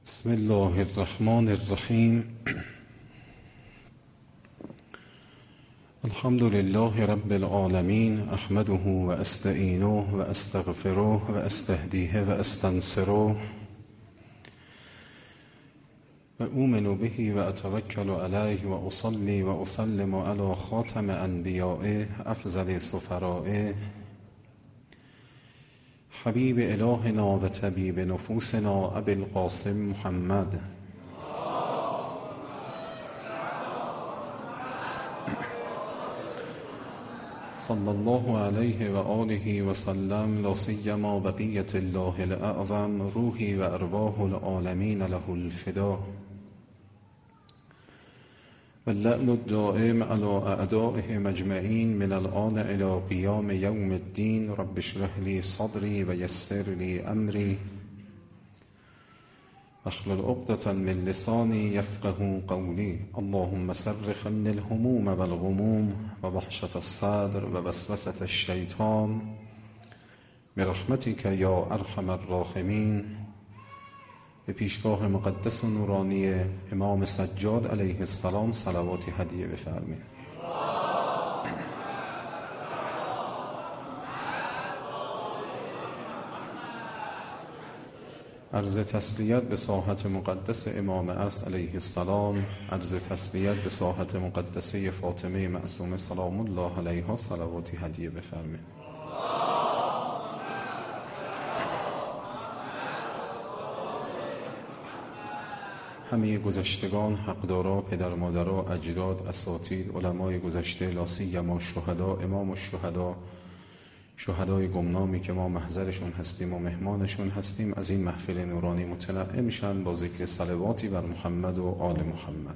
بسم الله الرحمن الرحیم. الحمد لله رب العالمین، احمده و استعینه و استغفره و استهدیه و استنصره و اؤمن به و اتوکل علیه و اصلی و اسلم علی خاتم انبیائه افضل سفرائه حبیب الهنا و طبیب نفوسنا ابی القاسم محمد صلی الله علیه و آله و سلم، لا سیما بقیة الله الاعظم روحی و ارواح العالمین له الفدا واللعن الدائم على اعدائهم اجمعین من الآن الى قیام یوم الدین. رب اشرح لی صدری و یسر لی امری واحلل عقدة من لسانی یفقهوا قولی. اللهم صرف عني الهموم والغموم و وحشة الصدر و وسوسة الشیطان برحمتک یا ارحم الراحمین. به پیشگاه مقدس و نورانی امام سجاد علیه السلام صلواتی هدیه بفرمایید. عرض تسلیت به ساحت مقدس امام عصر علیه السلام، عرض تسلیت به ساحت مقدسه فاطمه معصومه سلام الله علیها صلواتی هدیه بفرمایید. همه گذشتگان، حقدارا، پدر مادرها، اجداد، اساتید، علمای گذشته، لا سیما شهدا، امام الشهدا، شهدای گمنامی که ما محضرشون هستیم و مهمانشون هستیم، از این محفل نورانی متنعم میشن با ذکر صلواتی بر محمد و آل محمد.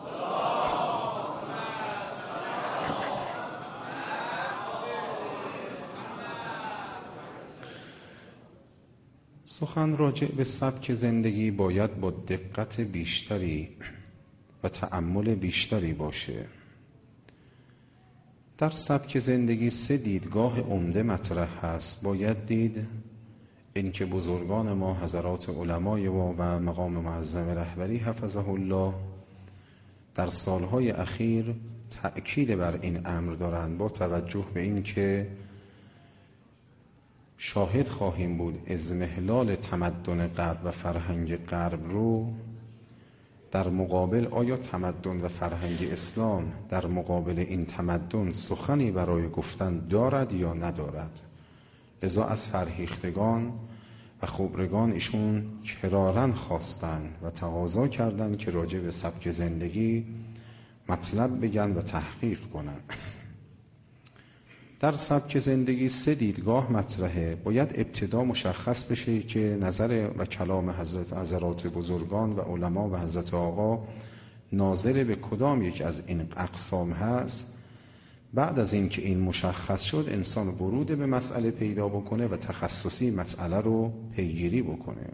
سخن راجع به سبک زندگی باید با دقت بیشتری و تأمل بیشتری باشه. در سبک زندگی 3 دیدگاه عمده مطرح هست. باید دید اینکه بزرگان ما، حضرات علمای ما و مقام معظم رهبری حفظه الله در سالهای اخیر تأکید بر این امر دارند، با توجه به اینکه شاهد خواهیم بود اضمحلال تمدن غرب و فرهنگ غرب رو در مقابل آیا تمدن و فرهنگ اسلام در مقابل این تمدن سخنی برای گفتن دارد یا ندارد. لذا از فرهیختگان و خبرگان ایشون کراراً خواستند و تقاضا کردند که راجع به سبک زندگی مطلب بگن و تحقیق کنند. در سبک زندگی 3 دیدگاه مطرحه. باید ابتدا مشخص بشه که نظر و کلام حضرات بزرگان و علما و حضرت آقا ناظر به کدام یک از این اقسام هست. بعد از این که این مشخص شد، انسان ورود به مسئله پیدا بکنه و تخصصی مسئله رو پیگیری بکنه.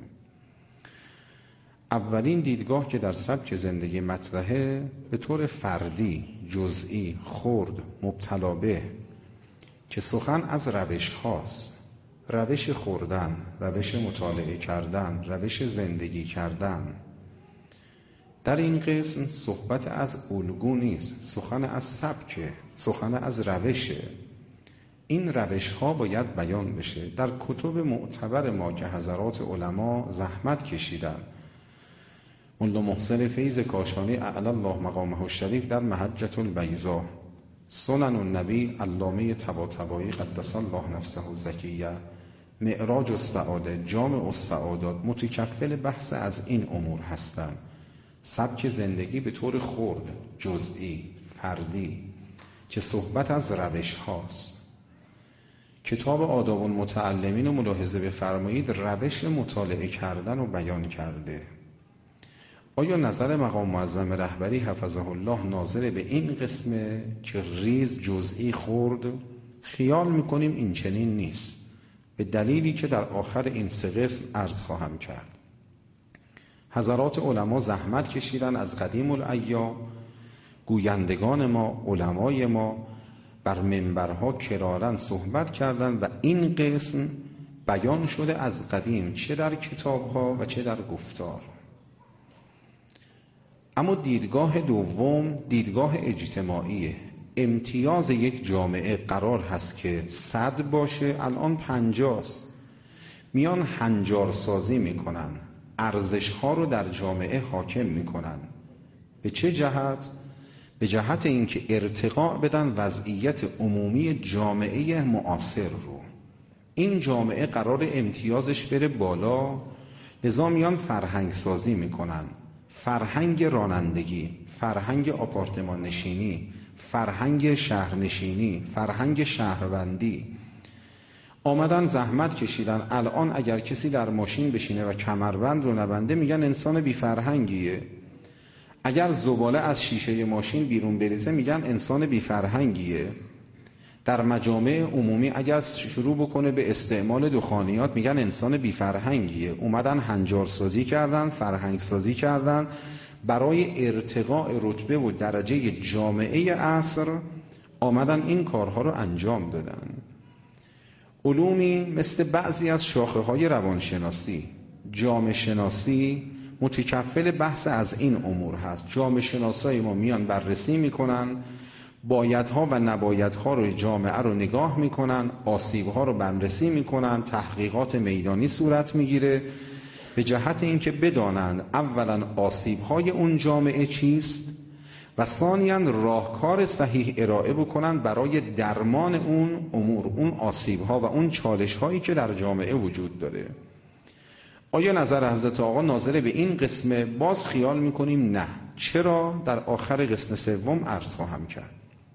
اولین دیدگاه که در سبک زندگی مطرحه به طور فردی، جزئی، خرد، مبتلا به، که سخن از روش هاست. روش خوردن، روش مطالعه کردن، روش زندگی کردن. در این قسم صحبت از الگو نیست، سخن از سبکه، سخن از روشه. این روش ها باید بیان بشه. در کتب معتبر ما که حضرات علما زحمت کشیدن، ملا محسن فیض کاشانی اعلی الله مقامه الشریف در محجة البیضاء، سنن النبی علامه طباطبایی قدس الله نفسه الزکیه، معراج السعاده، جامع السعادات، متکفل بحث از این امور هستند. سبک زندگی به طور خرد، جزئی، فردی، که صحبت از روش هاست. کتاب آداب المتعلمین رو ملاحظه بفرمایید، روش مطالعه کردن رو بیان کرده. آیا نظر مقام معظم رهبری حفظه الله ناظر به این قسمه که ریز، جزئی، خرد؟ خیال میکنیم این چنین نیست، به دلیلی که در آخر این 3 قسم عرض خواهم کرد. حضرات علما زحمت کشیدن از قدیم الایام، گویندگان ما، علمای ما بر منبرها کراراً صحبت کردند و این قسم بیان شده از قدیم، چه در کتابها و چه در گفتار. اما دیدگاه دوم دیدگاه اجتماعیه. امتیاز یک جامعه قرار هست که 100 باشه، الان 50 است. میان هنجارسازی میکنن، ارزش‌ها رو در جامعه حاکم میکنن. به چه جهت؟ به جهت اینکه ارتقاء بدن وضعیت عمومی جامعه معاصر رو. این جامعه قرار امتیازش بره بالا، لذا میان فرهنگ سازی میکنن. فرهنگ رانندگی، فرهنگ آپارتمان نشینی، فرهنگ شهرنشینی، فرهنگ شهروندی. آمدن زحمت کشیدن. الان اگر کسی در ماشین بشینه و کمربند رو نبنده میگن انسان بی فرهنگیه. اگر زباله از شیشه ماشین بیرون بریزه میگن انسان بی فرهنگیه. در مجامع عمومی اگر شروع بکنه به استعمال دخانیات میگن انسان بی فرهنگیه. اومدن هنجارسازی کردن، فرهنگ سازی کردن، برای ارتقاء رتبه و درجه جامعه عصر آمدن این کارها رو انجام دادن. علومی مثل بعضی از شاخه‌های روانشناسی، جامعه شناسی متکفل بحث از این امور هست. جامعه شناسای ما میان بررسی میکنن، بایدها و نبایدها رو جامعه رو نگاه میکنن، آسیبها رو بررسی میکنن، تحقیقات میدانی صورت میگیره به جهت اینکه بدانند اولا آسیبهای اون جامعه چیست و ثانیاً راهکار صحیح ارائه بکنن برای درمان اون امور، اون آسیبها و اون چالش‌هایی که در جامعه وجود داره. آیا نظر حضرت آقا ناظر به این قسمه؟ باز خیال میکنیم نه. چرا؟ در آخر قسم سوم عرض خواهم کرد.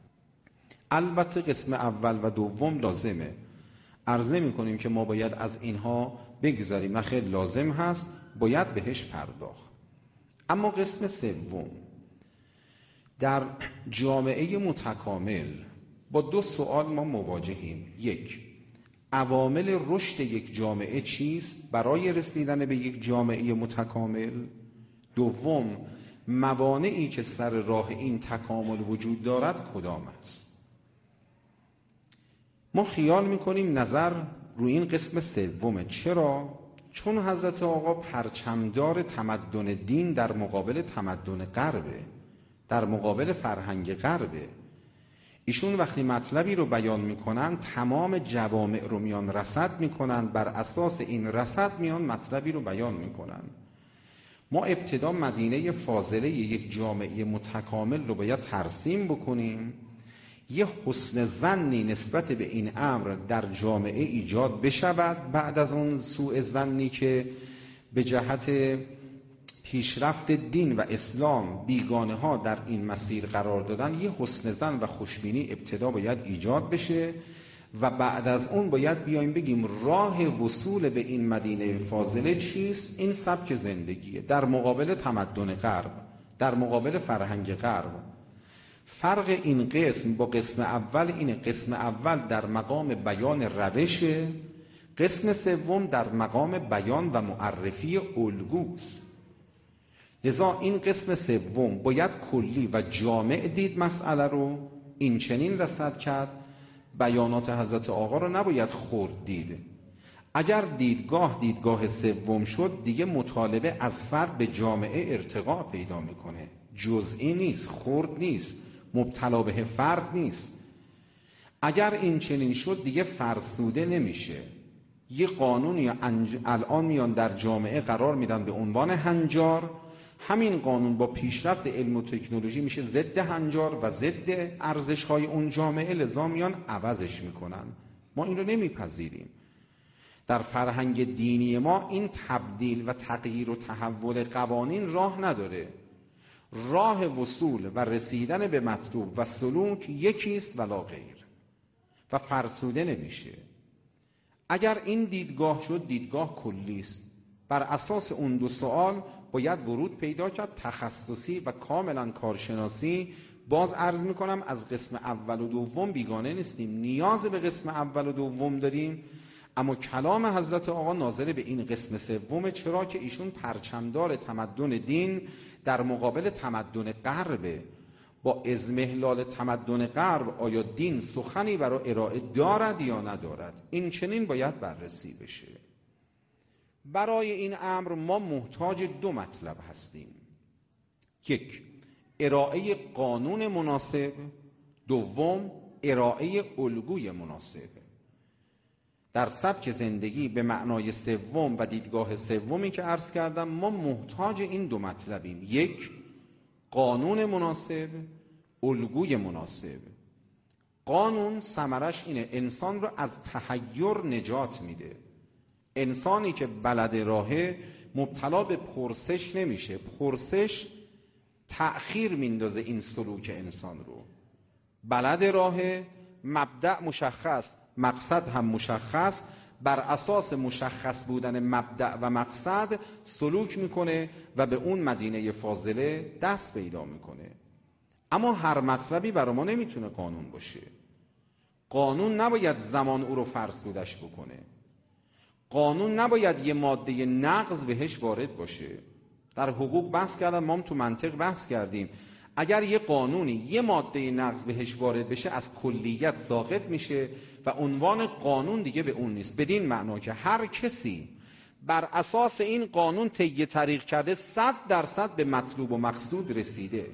البته قسم اول و دوم لازمه، عرض نمی‌کنیم که ما باید از اینها بگذاریم، نه خیلی لازم هست، باید بهش پرداخت. اما قسم سوم، در جامعه متکامل با 2 سوال ما مواجهیم. 1. عوامل رشد یک جامعه چیست برای رسیدن به یک جامعه متکامل؟ 2. موانعی که سر راه این تکامل وجود دارد کدام است؟ ما خیال میکنیم نظر روی این قسم سومه. چرا؟ چون حضرت آقا پرچمدار تمدن دین در مقابل تمدن غربه، در مقابل فرهنگ غربه. ایشون وقتی مطلبی رو بیان میکنن تمام جوامع رو میان رصد میکنن، بر اساس این رصد میان مطلبی رو بیان میکنن. ما ابتدا مدینه فاضله یک جامعه متکامل رو باید ترسیم بکنیم، یه حسن ظنی نسبت به این امر در جامعه ایجاد بشود. بعد از اون سوء ظنی که به جهت پیشرفت دین و اسلام بیگانه ها در این مسیر قرار دادن، یه حسن ظن و خوشبینی ابتدا باید ایجاد بشه و بعد از اون باید بیایم بگیم راه وصول به این مدینه فاضله چیست؟ این سبک زندگیه در مقابل تمدن غرب، در مقابل فرهنگ غرب. فرق این قسم با قسم اول اینه، قسم اول در مقام بیان روشه، قسم سوم در مقام بیان و معرفی الگوست. لذا این قسم سوم باید کلی و جامع دید مسئله رو، این چنین رصد کرد. بیانات حضرت آقا رو نباید خرد دید. اگر دیدگاه سوم شد دیگه مطالبه از فرد به جامعه ارتقا پیدا میکنه، جزئی نیست، خرد نیست، مبتلا به فرد نیست. اگر این چنین شد دیگه فرسوده نمیشه. یه قانونی الان میان در جامعه قرار میدن به عنوان هنجار، همین قانون با پیشرفت علم و تکنولوژی میشه ضد هنجار و ضد ارزش‌های اون جامعه، لذا میان عوضش میکنن. ما این رو نمیپذیریم. در فرهنگ دینی ما این تبدیل و تغییر و تحول قوانین راه نداره. راه وصول و رسیدن به مطلوب و سلوک یکیست ولا غیر و فرسوده نمیشه. اگر این دیدگاه شد دیدگاه کلی است. بر اساس اون 2 سوال باید ورود پیدا کرد، تخصصی و کاملا کارشناسی. باز عرض میکنم از قسم اول و دوم بیگانه نیستیم، نیاز به قسم اول و دوم داریم، اما کلام حضرت آقا ناظر به این قسم سومه. چرا که ایشون پرچمدار تمدن دین در مقابل تمدن غربه. با اضمحلال تمدن غرب آیا دین سخنی برای ارائه دارد یا ندارد؟ این چنین باید بررسی بشه. برای این امر ما محتاج 2 مطلب هستیم. یک، ارائه قانون مناسب. دوم، ارائه الگوی مناسب. در سبک زندگی به معنای سوم و دیدگاه سومی که عرض کردم ما محتاج این دو مطلبیم: یک، قانون مناسب، الگوی مناسب. قانون ثمرش اینه انسان رو از تحیر نجات میده. انسانی که بلد راهه مبتلا به پرسش نمیشه. پرسش تأخیر میندازه این سلوک انسان رو. بلد راهه، مبدأ مشخص، مقصد هم مشخص، بر اساس مشخص بودن مبدأ و مقصد سلوک میکنه و به اون مدینه فاضله دست پیدا میکنه. اما هر مطلبی برای ما نمیتونه قانون باشه. قانون نباید زمان او رو فرسودش بکنه. قانون نباید یه ماده نقض بهش وارد باشه. در حقوق بحث کردم، ما هم تو منطق بحث کردیم. اگر یه قانونی یه ماده نقض بهش وارد بشه از کلیت ساقط میشه و عنوان قانون دیگه به اون نیست. بدین معنا که هر کسی بر اساس این قانون طی طریق کرده 100% به مطلوب و مقصود رسیده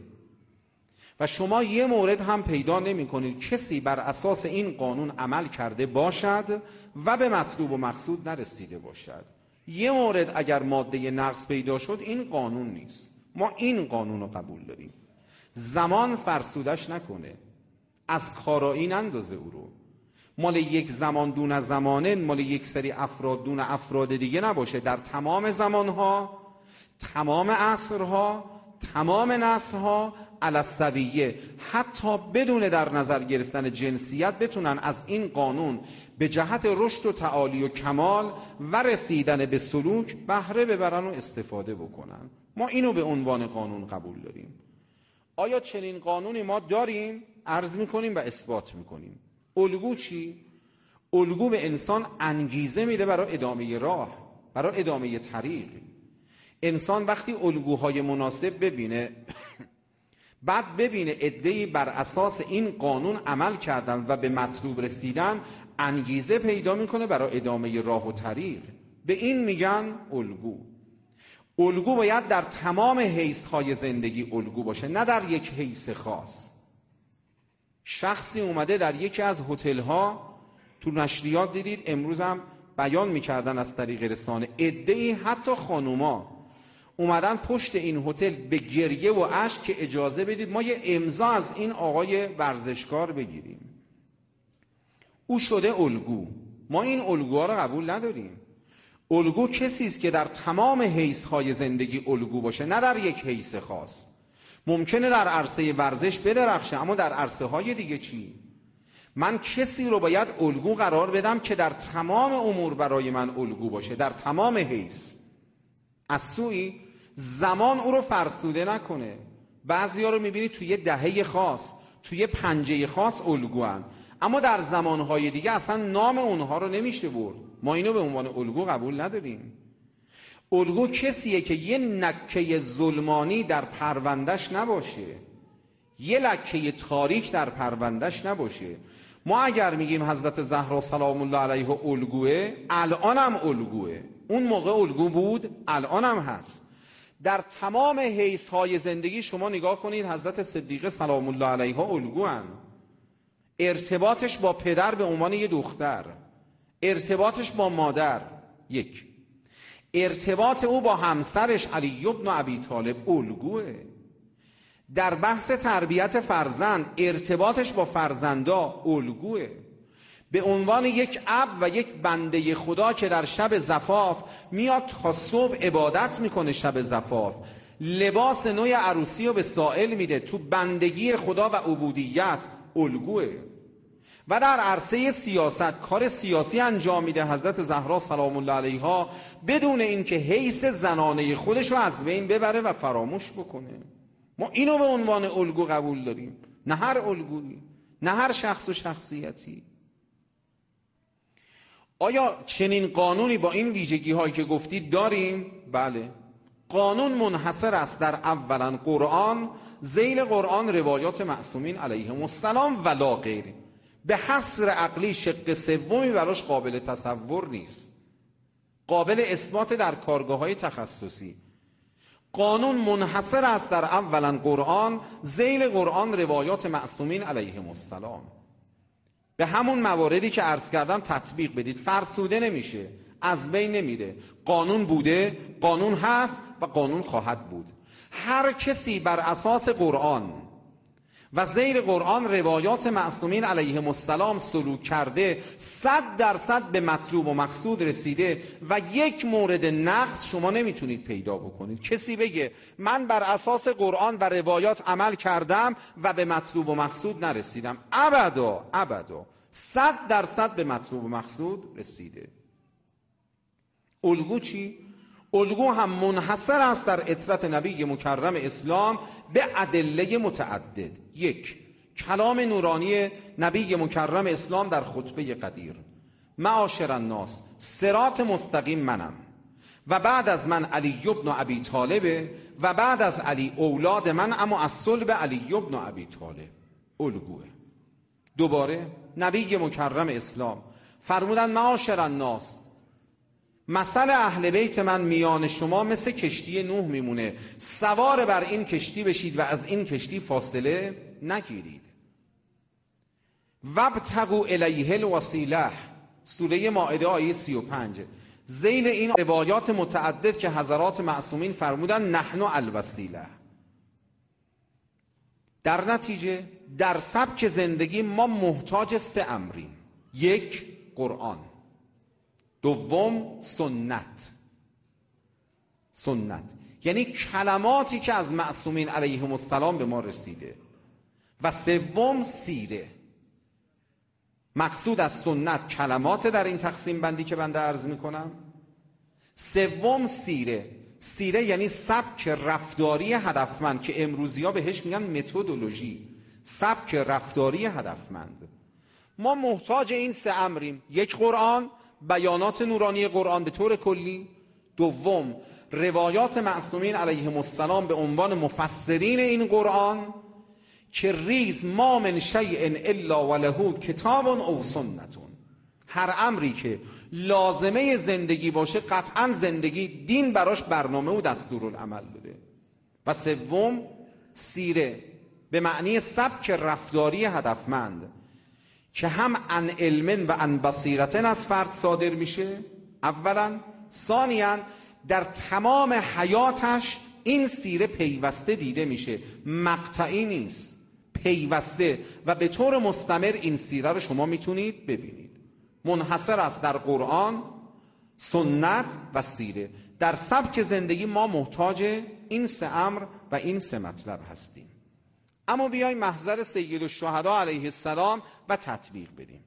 و شما یه مورد هم پیدا نمی کنید کسی بر اساس این قانون عمل کرده باشد و به مطلوب و مقصود نرسیده باشد. یه مورد اگر ماده نقض پیدا شد این قانون نیست. ما این قانون رو قبول داریم. زمان فرسودش نکنه، از کارایی نندازه او رو. مال یک زمان دون زمانه، مال یک سری افراد دون افراد دیگه نباشه. در تمام زمانها، تمام عصرها، تمام نسلها علی السویه، حتی بدون در نظر گرفتن جنسیت بتونن از این قانون به جهت رشد و تعالی و کمال و رسیدن به سلوک بهره ببرن و استفاده بکنن. ما اینو به عنوان قانون قبول داریم. آیا چنین قانونی ما داریم؟ عرض میکنیم و اثبات میکنیم. الگو چی؟ الگو به انسان انگیزه میده برای ادامه راه، برای ادامه طریق. انسان وقتی الگوهای مناسب ببینه بعد ببینه عده‌ای بر اساس این قانون عمل کردن و به مطلوب رسیدن، انگیزه پیدا میکنه برای ادامه راه و طریق. به این میگن الگو. الگو باید در تمام حیث‌های زندگی الگو باشه، نه در یک حیث خاص. شخصی اومده در یکی از هتل‌ها، تو نشریات دیدید امروز هم بیان میکردن از طریق رسانه، عده‌ای حتی خانوما اومدن پشت این هتل به گریه و اشک که اجازه بدید ما یه امضا از این آقای ورزشکار بگیریم. او شده الگو. ما این الگوها رو قبول نداریم. الگو کسی است که در تمام حیث‌های زندگی الگو باشه، نه در یک حیث خاص. ممکنه در عرصه ورزش بدرخشه، اما در عرصه‌های دیگه چی؟ من کسی رو باید الگو قرار بدم که در تمام امور برای من الگو باشه، در تمام حیث. از سوی زمان او رو فرسوده نکنه. بعضیا رو میبینی توی یه دهه خاص، توی پنجه خاص الگوان، اما در زمانهای دیگه اصلا نام اونها رو نمیشه برد. ما اینو به عنوان الگو قبول نداریم. الگو کسیه که یه نکه ظلمانی در پروندش نباشه، یه لکه تاریک در پروندش نباشه. ما اگر میگیم حضرت زهرا سلام الله علیها الگوه، الان هم الگوه. اون موقع الگو بود، الان هم هست. در تمام حیث‌های زندگی شما نگاه کنید، حضرت صدیقه سلام الله علیها الگوان. ارتباطش با پدر به عنوان یه دختر، ارتباطش با مادر، یک، ارتباط او با همسرش علی بن ابی طالب الگوه. در بحث تربیت فرزند ارتباطش با فرزندا الگوه. به عنوان یک اب و یک بنده خدا که در شب زفاف میاد تا صبح عبادت میکنه، شب زفاف لباس نوی عروسی رو به سائل میده، تو بندگی خدا و عبودیت الگوه. و در عرصه سیاست کار سیاسی انجام میده حضرت زهرا سلام الله علیها بدون اینکه حیث زنانه خودش رو از بین ببره و فراموش بکنه. ما اینو به عنوان الگو قبول داریم، نه هر الگویی، نه هر شخص و شخصیتی. آیا چنین قانونی با این ویژگی هایی که گفتید داریم؟ بله. قانون منحصر است در اولا قرآن، ذیل قرآن روایات معصومین علیهم السلام ولا غیر. به حصر عقلی شق سومی براش قابل تصور نیست، قابل اثبات در کارگاه های تخصصی. قانون منحصر است در اولا قرآن، ذیل قرآن روایات معصومین علیهم السلام. به همون مواردی که عرض کردم تطبیق بدید، فرسوده نمیشه، از بین نمیره. قانون بوده، قانون هست و قانون خواهد بود. هر کسی بر اساس قرآن و ذیل قرآن روایات معصومین علیهم السلام سلوک کرده 100% به مطلوب و مقصود رسیده و یک مورد نقص شما نمیتونید پیدا بکنید. کسی بگه من بر اساس قرآن و روایات عمل کردم و به مطلوب و مقصود نرسیدم، ابدا ابدا، 100% به مطلوب و مقصود رسیده. الگو چی؟ الگو هم منحصر است در عترت نبی مکرم اسلام به ادله متعدد. یک، کلام نورانی نبی مکرم اسلام در خطبه قدیر: معاشر الناس صراط مستقیم منم و بعد از من علی بن ابی طالب و بعد از علی اولاد من اما از صلب علی بن ابی طالب. الگوه. دوباره نبی مکرم اسلام فرمودن معاشر الناس، مثل اهل بیت من میان شما مثل کشتی نوح میمونه، سوار بر این کشتی بشید و از این کشتی فاصله نگیرید. وابتغوا الیه الوسیله، سوره مائده آیه 35. ذیل این روایات متعدد که حضرات معصومین فرمودن نحن الوسیله. در نتیجه در سبک زندگی ما محتاج 3 امریم: یک، قرآن. دوم، سنت یعنی کلماتی که از معصومین علیهم السلام به ما رسیده. و سوم، سیره. مقصود از سنت کلمات در این تقسیم بندی که بنده عرض میکنم. سوم، سیره یعنی سبک رفتاری هدفمند که امروزی ها بهش میگن متدولوژی، سبک رفتاری هدفمند. ما محتاج این 3 امریم: یک، قرآن، بیانات نورانی قرآن به طور کلی. دوم، روایات معصومین علیهم السلام به عنوان مفسرین این قرآن که ریز ما من شیء الا وله کتاب او سنتون. هر امری که لازمه زندگی باشه قطعا زندگی دین براش برنامه و دستورالعمل بده. و سوم، سیره به معنی سبک رفتاری هدفمند که هم عن علم و عن بصیرتن از فرد صادر میشه اولا، ثانیاً در تمام حیاتش این سیره پیوسته دیده میشه، مقطعی نیست، پیوسته و به طور مستمر این سیره رو شما میتونید ببینید. منحصر است در قرآن، سنت و سیره. در سبک زندگی ما محتاج این 3 امر و این 3 مطلب هستیم. اما بیایم محضر سید الشهدا علیه السلام و تطبیق بدیم.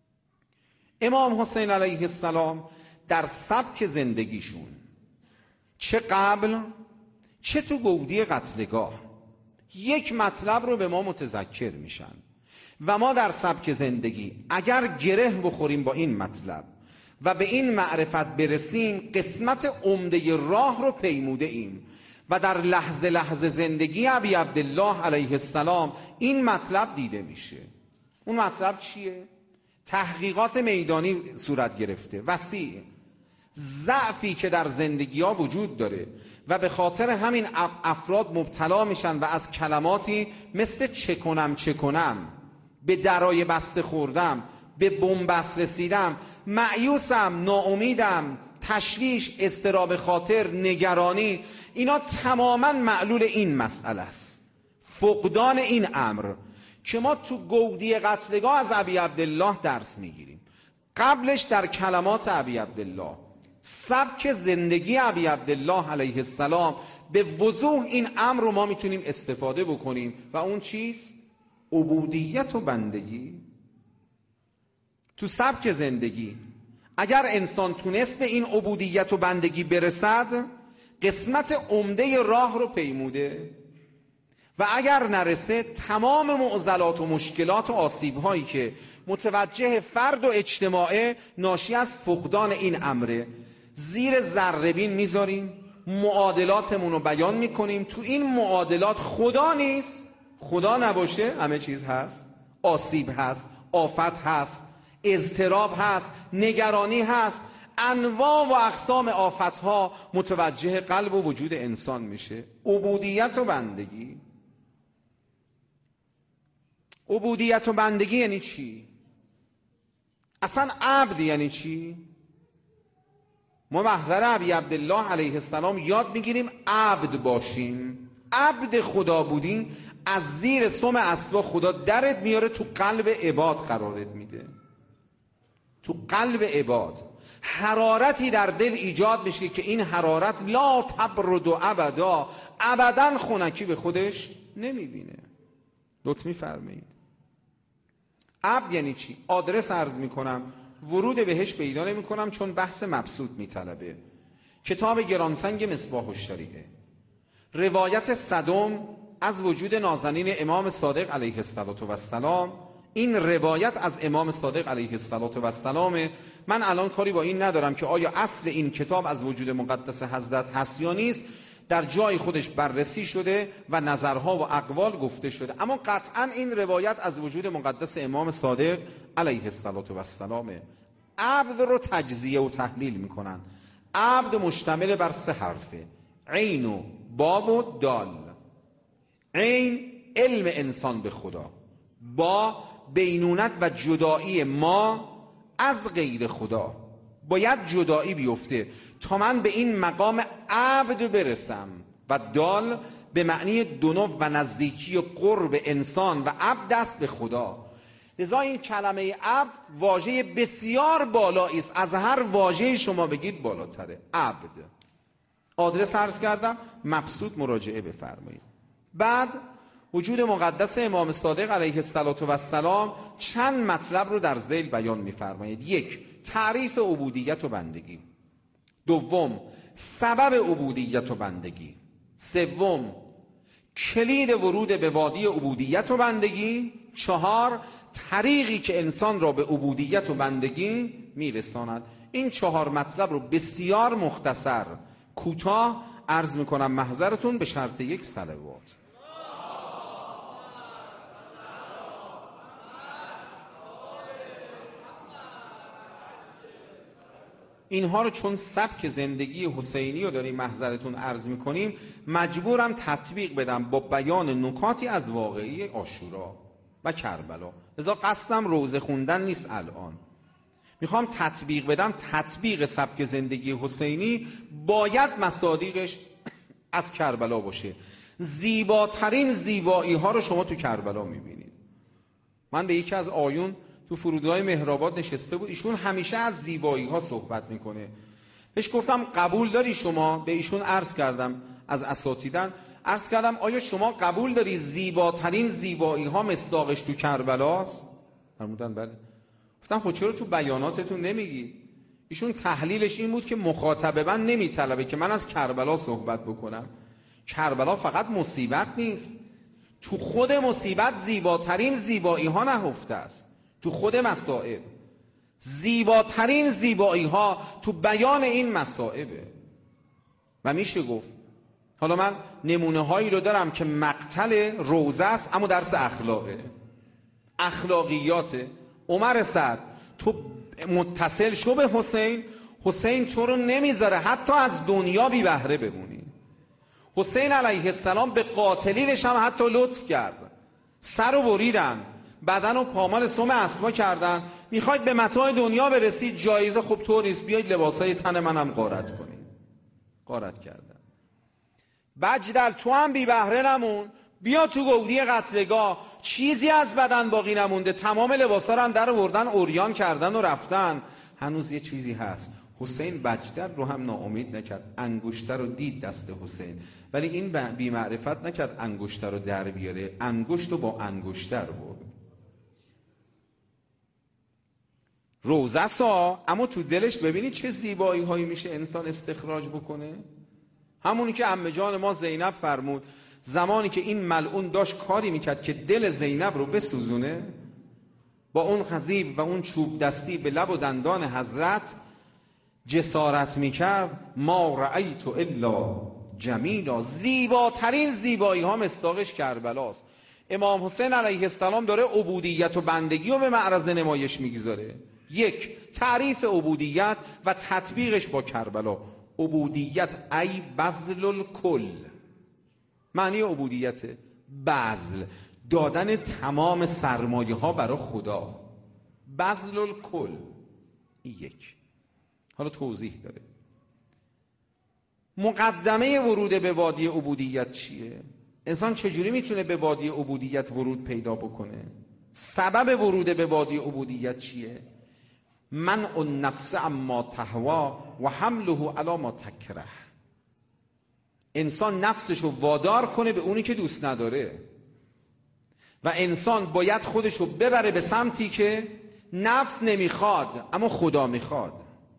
امام حسین علیه السلام در سبک زندگیشون چه قبل چه تو گودی قتلگاه یک مطلب رو به ما متذکر میشن و ما در سبک زندگی اگر گره بخوریم با این مطلب و به این معرفت برسیم، قسمت عمده راه رو پیموده ایم و در لحظه لحظه زندگی ابی عبدالله علیه السلام این مطلب دیده میشه. اون مطلب چیه؟ تحقیقات میدانی صورت گرفته، وسیع. ضعفی که در زندگی ها وجود داره و به خاطر همین افراد مبتلا میشن و از کلماتی مثل چه کنم، به درای بسته خوردم، به بنبست رسیدم، مایوسم، ناامیدم، تشویش، اضطراب خاطر، نگرانی، اینا تماما معلول این مسئله است، فقدان این امر که ما تو گودی قتلگاه از ابی عبدالله درس میگیریم. قبلش در کلمات ابی عبدالله، سبک زندگی ابی عبدالله علیه السلام، به وضوح این امر رو ما میتونیم استفاده بکنیم و اون چیست؟ عبودیت و بندگی. تو سبک زندگی اگر انسان تونست به این عبودیت و بندگی برسد، قسمت عمده راه رو پیموده و اگر نرسه تمام معضلات و مشکلات و آسیب‌هایی که متوجه فرد و اجتماع ناشی از فقدان این امره زیر ذره‌بین میذاریم، معادلاتمون رو بیان میکنیم. تو این معادلات خدا نیست، خدا نباشه همه چیز هست، آسیب هست، آفت هست، اضطراب هست، نگرانی هست، انواع و اقسام آفتها متوجه قلب و وجود انسان میشه. عبودیت و بندگی. عبودیت و بندگی یعنی چی؟ اصلا عبد یعنی چی؟ ما محضر ابی عبدالله علیه السلام یاد میگیریم عبد باشیم. عبد خدا بودیم، از زیر سم اسبا خدا درت میاره، تو قلب عباد قرارت میده. تو قلب عباد حرارتی در دل ایجاد میشه که این حرارت لا تبرد و ابدا خنکی به خودش نمیبینه. لطف میفرمایید. عبد یعنی چی؟ آدرس عرض میکنم، ورود بهش پیدا نمیکنم چون بحث مبسوط میطلبه. کتاب گرانسنگ مصباح الشریعه، روایت صدم از وجود نازنین امام صادق علیه السلام. این روایت از امام صادق علیه السلام. من الان کاری با این ندارم که آیا اصل این کتاب از وجود مقدس حضرت هست یا نیست، در جای خودش بررسی شده و نظرها و اقوال گفته شده، اما قطعا این روایت از وجود مقدس امام صادق علیه السلام. عبد رو تجزیه و تحلیل میکنن. عبد مشتمل بر 3 حرفه: عین و با و دال. عین علم انسان به خدا، با بینونت و جدایی ما از غیر خدا. باید جدایی بیفته تا من به این مقام عبد برسم، و دال به معنی دنو و نزدیکی و قرب انسان و عبد است به خدا. لذا این کلمه عبد واژه بسیار بالایی است، از هر واژه شما بگید بالاتره. عبد. آدرس عرض کردم، مبسوط مراجعه بفرمایید. بعد وجود مقدس امام صادق علیه السلام چند مطلب رو در ذیل بیان می‌فرمایید. 1. تعریف عبودیت و بندگی. 2. سبب عبودیت و بندگی. 3. کلید ورود به وادی عبودیت و بندگی. 4. طریقی که انسان را به عبودیت و بندگی میرساند. این 4 مطلب رو بسیار مختصر کوتاه عرض میکنم محضرتون به شرط 1 صلوات. اینها رو چون سبک زندگی حسینی رو داریم محضرتون عرض میکنیم، مجبورم تطبیق بدم با بیان نکاتی از واقعی عاشورا و کربلا. لذا قصدم روزه خوندن نیست، الان میخوام تطبیق بدم. تطبیق سبک زندگی حسینی باید مصادیقش از کربلا باشه. زیباترین زیبایی ها رو شما تو کربلا میبینید. من به یکی از آیون تو فرودگاه مهرآباد نشسته بود، ایشون همیشه از زیبایی ها صحبت میکنه. بهش گفتم قبول داری شما؟ به ایشون عرض کردم، از اساتیدن عرض کردم آیا شما قبول داری زیباترین زیبایی ها مصداقش تو کربلاست؟ فرمودن بله. گفتم خب چرا تو بیاناتتون نمیگی؟ ایشون تحلیلش این بود که مخاطب من نمیطلبه که من از کربلا صحبت بکنم. کربلا فقط مصیبت نیست، تو خود مصیبت زیباترین زیبایی ها نهفته است. تو خود مصائب زیباترین زیبایی ها تو بیان این مصائبه. و میشه گفت حالا من نمونه هایی رو دارم که مقتل روزه است اما درس اخلاقه، اخلاقیاته. عمر سعد تو متصل شو به حسین، حسین تو رو نمیذاره حتی از دنیا بی بهره بمونی. حسین علیه السلام به قاتلینش هم حتی لطف کرد، سر رو بریدن، بدن و پامال سم اسما کردن، میخواید به متاع دنیا برسید، جایزه خب تو نیست، بیاید لباسای تن منم غارت کنید. غارت کردن. بجدل تو هم بی بهره نمون، بیا تو گودی قتلگاه، چیزی از بدن باقی نمونده، تمام لباسا رو هم در آوردن عریان کردن و رفتن. هنوز یه چیزی هست. حسین بجدل رو هم ناامید نکرد، انگشتر رو دید دست حسین، ولی این بی معرفت نکرد انگشتر رو در بیاره، انگشت رو با انگشتر برد. روزه سا، اما تو دلش ببینید چه زیبایی هایی میشه انسان استخراج بکنه. همونی که عمه جان ما زینب فرمود، زمانی که این ملعون داشت کاری میکرد که دل زینب رو بسوزونه، با اون خضیب و اون چوب دستی به لب و دندان حضرت جسارت میکرد، ما رأیت الا جمیلا. زیباترین زیبایی ها مصداقش کربلاست. امام حسین علیه السلام داره عبودیت و بندگی رو به معرض نمایش میگذاره. یک، تعریف عبودیت و تطبیقش با کربلا. عبودیت ای بذل الکل. معنی عبودیت بذل، دادن تمام سرمایه ها برای خدا. بذل الکل. این یک. حالا توضیح داره. مقدمه ورود به وادی عبودیت چیه؟ انسان چجوری میتونه به وادی عبودیت ورود پیدا بکنه؟ سبب ورود به وادی عبودیت چیه؟ منع النفس اما تهوا و حمله علی ما تکره. انسان نفسشو وادار کنه به اونی که دوست نداره و انسان باید خودشو ببره به سمتی که نفس نمیخواد اما خدا میخواد.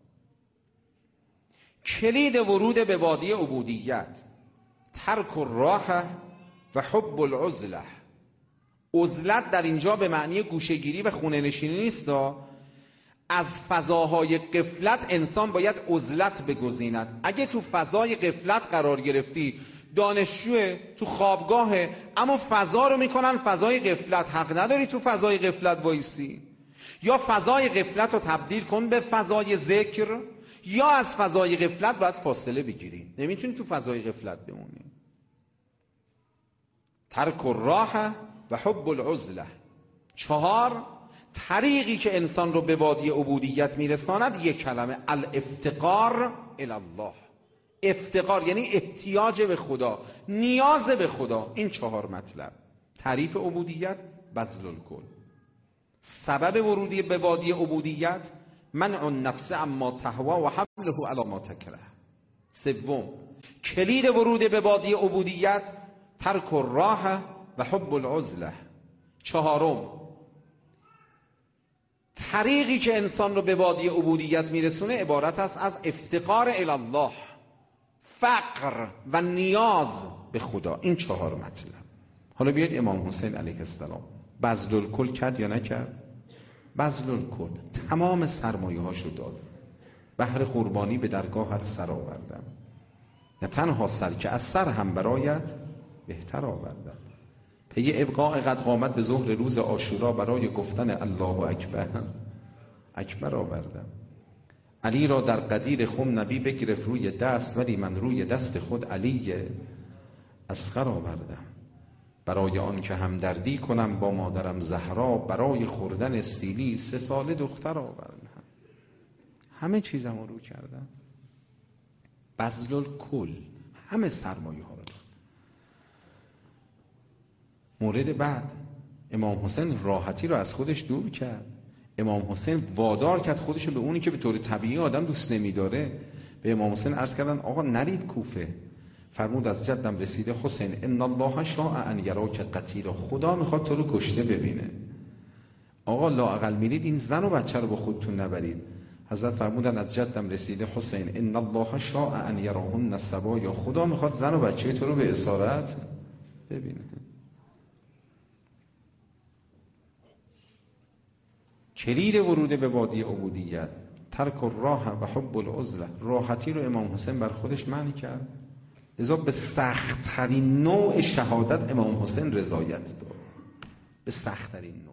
کلید ورود به وادی عبودیت ترک الراحه و حب العزله. عزلت در اینجا به معنی گوشه‌گیری و خونه نشینی نیست. از فضاهای غفلت انسان باید عزلت بگزیند. اگه تو فضای غفلت قرار گرفتی، دانشجو تو خوابگاهه اما فضا رو میکنن فضای غفلت، حق نداری تو فضای غفلت وایسی. یا فضای غفلت رو تبدیل کن به فضای ذکر، یا از فضای غفلت باید فاصله بگیری. نمیتونی تو فضای غفلت بمونی. ترک الراحه و حب العزله. 4، طریقی که انسان رو به وادی عبودیت میرساند یک کلمه: الافتقار الی الله. افتقار یعنی احتیاج به خدا، نیاز به خدا. این 4 مطلب. تعریف عبودیت بذل الکل. سبب ورودی به وادی عبودیت منع النفس اما تهوا و حمله علی ما تکره. 3، کلید ورود به وادی عبودیت ترک الراحه و حب العزله. 4، طریقی که انسان رو به وادی عبودیت میرسونه عبارت است از افتقار الی الله، فقر و نیاز به خدا. این 4 مطلب. حالا بیاید امام حسین علیه السلام بذل الکل کرد یا نکرد؟ بذل الکل. تمام سرمایه هاش رو داد. بهر قربانی به درگاهت سر آوردم، نه تنها سر که از سر هم برایت بهتر آوردم. پی ابقاء قد قامت به ظهر روز عاشورا برای گفتن الله اکبر اکبر آوردم. علی را در قدیر خم نبی بگرفت روی دست، ولی من روی دست خود علی اصغر آوردم. برای آن که همدردی کنم با مادرم زهرا، برای خوردن سیلی 3 ساله دختر آوردم. همه چیزم رو کردم. بذل الکل. همه سرمایه ها رو. مورد بعد، امام حسین راحتی رو از خودش دور کرد. امام حسین وادار کرد خودش رو به اونی که به طور طبیعی آدم دوست نمیداره. به امام حسین عرض کردن آقا نرید کوفه. فرمود از جدم رسیده حسین ان الله شاء ان یراک قتیلا. خدا میخواد تو رو کشته ببینه. آقا لااقل میرید این زن و بچه رو با خودتون نبرید. حضرت فرمودن از جدم رسیده حسین ان الله شاء ان یراهن سبایا. خدا میخواد زن و بچه تو رو به اسارت ببینه. کلید ورود به وادی عبودیت ترک الراحه و حب العزله. راحتی رو امام حسین بر خودش معنی کرد، لذا به سخت‌ترین نوع شهادت امام حسین رضایت داد. به سخت‌ترین نوع.